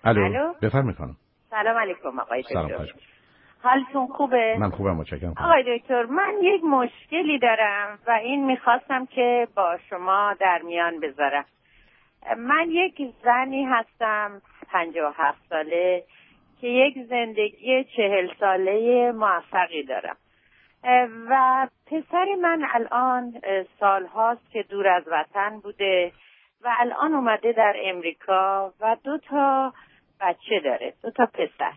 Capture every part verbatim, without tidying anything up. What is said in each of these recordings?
الو بفرمایید خانم. سلام علیکم آقای دکتر. سلام خوش. حالتون خوبه؟ من خوبم متشکرم. آقای دکتر من یک مشکلی دارم و این میخواستم که با شما در میان بذارم. من یک زنی هستم پنجاه و هفت ساله که یک زندگی چهل ساله موفقی دارم و پسر من الان سال هاست که دور از وطن بوده و الان اومده در امریکا و دو تا بچه داره، دو تا پسر،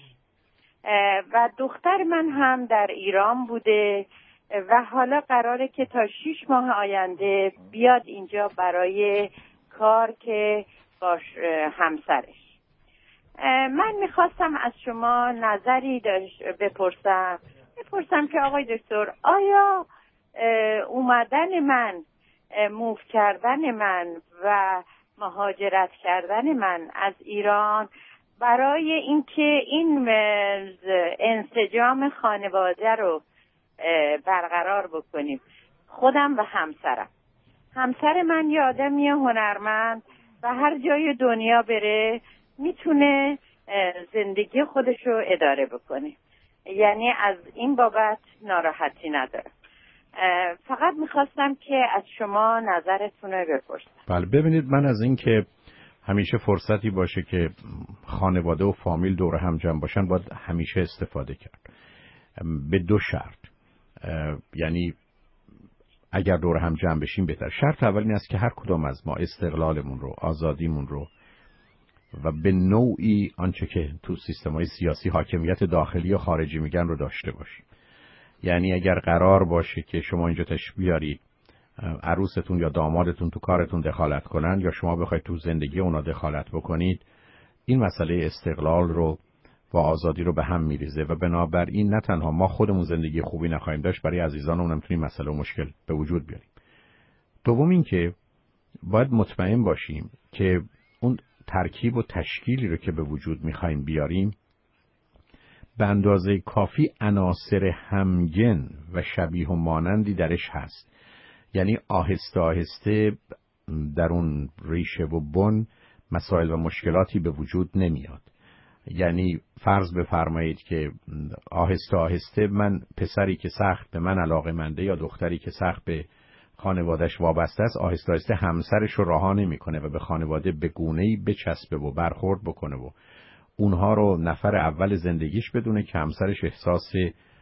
و دختر من هم در ایران بوده و حالا قراره که تا شیش ماه آینده بیاد اینجا برای کار که باش همسرش. من میخواستم از شما نظری داشت بپرسم بپرسم که آقای دکتر آیا اومدن من، موو کردن من و مهاجرت کردن من از ایران برای اینکه این انسجام خانواده رو برقرار بکنیم، خودم و همسرم. همسر من یه آدمی هنرمند و هر جای دنیا بره میتونه زندگی خودش رو اداره بکنه، یعنی از این بابت ناراحتی ندارم. فقط میخواستم که از شما نظرتون رو بپرسم. بله ببینید، من از این که همیشه فرصتی باشه که خانواده و فامیل دور هم جمع باشن باید همیشه استفاده کرد، به دو شرط. یعنی اگر دور هم جمع بشیم بهتر. شرط اول این است که هر کدام از ما استقلالمون رو، آزادیمون رو و به نوعی آنچه که تو سیستم‌های سیاسی حاکمیت داخلی و خارجی میگن رو داشته باشیم. یعنی اگر قرار باشه که شما اینجا تشریف بیارید عروستون یا دامادتون تو کارتون دخالت کنن یا شما بخواید تو زندگی اونا دخالت بکنید، این مسئله استقلال رو و آزادی رو به هم میریزه و بنابراین نه تنها ما خودمون زندگی خوبی نخواهیم داشت، برای عزیزانمون هم میتونیم مسئله و مشکل به وجود بیاریم. دوم این که باید مطمئن باشیم که اون ترکیب و تشکیلی رو که به وجود میخوایم بیاریم به اندازه کافی عناصر همگن و شبیه و مانندی درش هست. یعنی آهسته آهسته در اون ریشه و بن مسائل و مشکلاتی به وجود نمیاد. یعنی فرض بفرمایید که آهسته آهسته من پسری که سخت به من علاقه‌منده یا دختری که سخت به خانواده‌اش وابسته است آهسته آهسته همسرش رو رها نمی‌کنه و به خانواده به گونه‌ای بچسبه و برخورد بکنه و اونها رو نفر اول زندگیش بدونه که همسرش احساس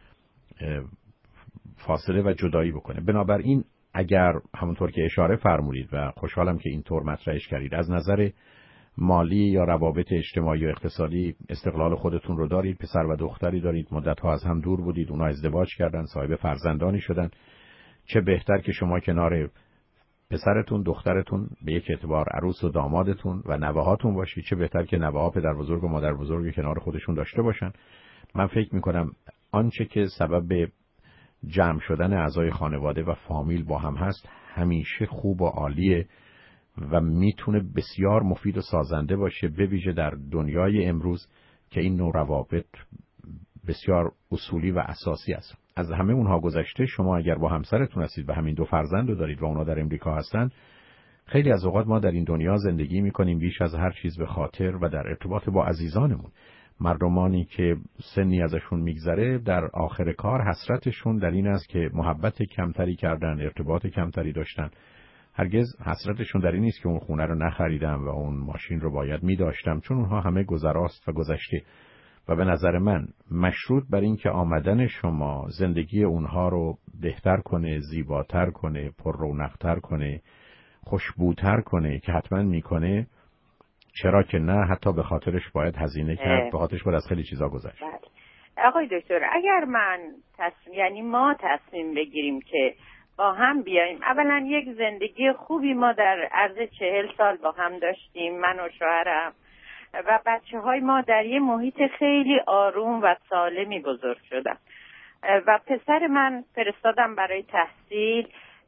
فاصله و جدایی بکنه. بنابراین اگر همونطور که اشاره فرمودید و خوشحالم که اینطور مطرحش کردید، از نظر مالی یا روابط اجتماعی و اقتصادی استقلال خودتون رو دارید، پسر و دختری دارید، مدت‌ها از هم دور بودید، اونها ازدواج کردن، صاحب فرزندانی شدن، چه بهتر که شما کنار پسرتون، دخترتون، به یک اعتبار عروس و دامادتون و نوه‌هاتون باشید، چه بهتر که نوه‌ها پدر بزرگ و مادر بزرگ کنار خودشون داشته باشن. من فکر می‌کنم آنچه که سبب جمع شدن اعضای خانواده و فامیل با هم هست همیشه خوب و عالیه و میتونه بسیار مفید و سازنده باشه، به ویژه در دنیای امروز که این نوع روابط بسیار اصولی و اساسی است. از همه اونها گذشته شما اگر با همسرتون هستید و همین دو فرزند رو دارید و اونا در امریکا هستن، خیلی از اوقات ما در این دنیا زندگی میکنیم بیش از هر چیز به خاطر و در ارتباط با عزیزانمون. مردمانی که سنی ازشون میگذره در آخر کار حسرتشون در این است که محبت کمتری کردن، ارتباط کمتری داشتن. هرگز حسرتشون در این نیست که اون خونه رو نخریدم و اون ماشین رو باید می‌داشتم، چون اونها همه گذراست و گذشته. و به نظر من مشروط بر این که آمدن شما زندگی اونها رو بهتر کنه، زیباتر کنه، پر رونق‌تر کنه، خوشبوتر کنه که حتما میکنه، چرا که نه، حتی به خاطرش باید هزینه کرد، به خاطرش باید از خیلی چیزا گذشت. آقای دکتر اگر من تصمیم یعنی ما تصمیم بگیریم که با هم بیاییم، اولا یک زندگی خوبی ما در عرض چهل سال با هم داشتیم، من و شوهرم و بچه های ما در یه محیط خیلی آروم و سالمی بزرگ شدن و پسر من فرستادم برای تحصیل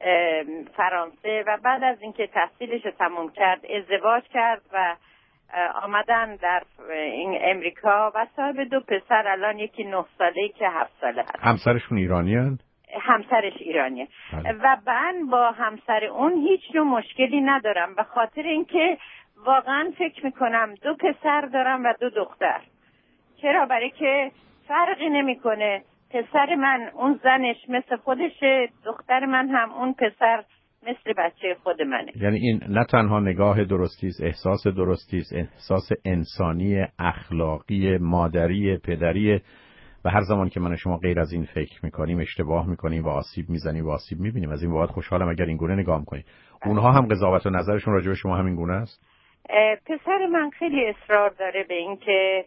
فرانسه و بعد از اینکه تحصیلش تموم کرد ازدواج کرد و آمدن در این امریکا و صاحب دو پسر، الان یکی نه ساله که هفت ساله هست. همسرشون ایرانی هست؟ همسرش ایرانیه. بله. و من با همسر اون هیچ نوع مشکلی ندارم به خاطر اینکه واقعا فکر میکنم دو پسر دارم و دو دختر. چرا؟ برای که فرقی نمیکنه، پسر من اون زنش مثل خودشه، دختر من هم اون پسر مثل بچه خود منه. یعنی این نه تنها نگاه درستی است، احساس درستی است، احساس انسانی، اخلاقی، مادری، پدری، و هر زمان که من و شما غیر از این فکر میکنیم اشتباه میکنیم و آسیب میزنیم و آسیب میبینیم. از این بابت خوشحالم اگر این گونه نگاه میکنیم. اونها هم قضاوت و نظرشون راجع به شما همین گونه است؟ پسر من خیلی اصرار داره به این که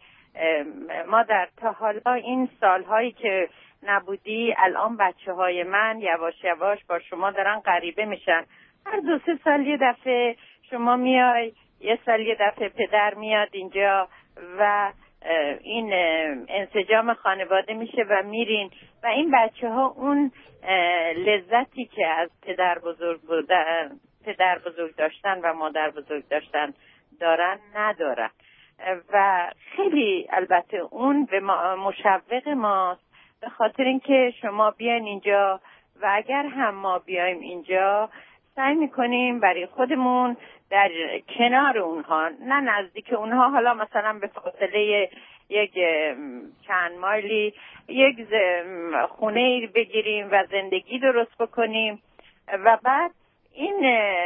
ما در تا حالا این سالهایی که نبودی الان بچه های من یواش یواش با شما دارن غریبه میشن. هر دو سه سال یه دفعه شما میای، یه سال یه دفعه پدر میاد اینجا و این انسجام خانواده میشه و میرین و این بچه ها اون لذتی که از پدر بزرگ بودن، پدر بزرگ داشتن و مادر بزرگ داشتن دارن ندارن و خیلی البته اون به ما مشوق ماست، به خاطر اینکه شما بیاین اینجا و اگر هم ما بیایم اینجا سعی میکنیم برای خودمون در کنار اونها، نه نزدیک اونها، حالا مثلا به فاصله یک چند مایلی یک خونه بگیریم و زندگی درست بکنیم و بعد این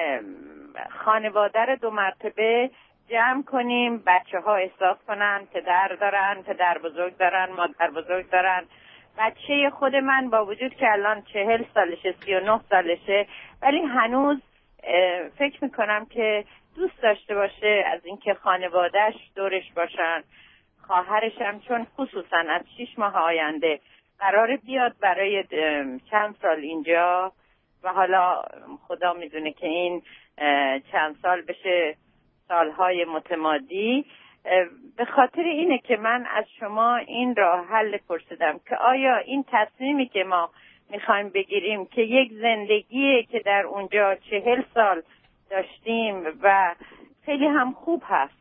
خانواده رو دو مرتبه جمع کنیم، بچه ها احساس کنن پدر دارن، پدر بزرگ دارن، مادر بزرگ دارن. بچه خود من با وجود که الان چهل سالشه، سی و نه سالشه، ولی هنوز فکر میکنم که دوست داشته باشه از اینکه خانوادهش دورش باشن. خواهرش هم چون خصوصا از شش ماه آینده قراره بیاد برای چند سال اینجا و حالا خدا میدونه که این چند سال بشه سالهای متمادی. به خاطر اینه که من از شما این راه حل پرسیدم که آیا این تصمیمی که ما میخوایم بگیریم که یک زندگیه که در اونجا چهل سال داشتیم و خیلی هم خوب هست،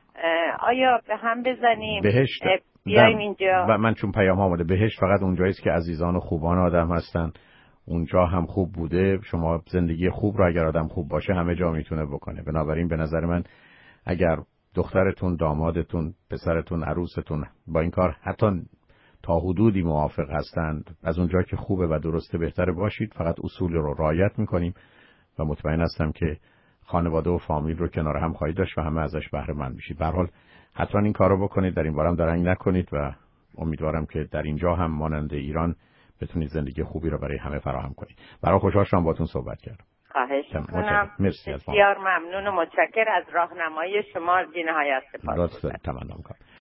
آیا به هم بزنیم بهشت بیایم اینجا؟ و من چون پیام آمده بهشت فقط اونجاییست که عزیزان و خوبان آدم هستن. اونجا هم خوب بوده. شما زندگی خوب رو اگر آدم خوب باشه همه جا میتونه بکنه. بنابراین به نظر من اگر دخترتون، دامادتون، پسرتون، عروستون با این کار حتی تا حدودی موافق هستند، از اونجا که خوبه و درسته بهتره باشید. فقط اصول رو رعایت میکنیم و مطمئن هستم که خانواده و فامیل رو کنار هم خواهید داشت و همه ازش بهره مند میشید. به هر حال حتما این کارو بکنید، در این بارم درنگ نکنید و امیدوارم که در اینجا هم مانند ایران بتونید زندگی خوبی رو برای همه فراهم کنید. برای خوشحال شدم باهاتون صحبت کردم. خواهش می‌کنم. مرسی از بسیار ممنون و متشکر از راهنمایی شما. بی‌نهایت سپاسگزارم. تمام.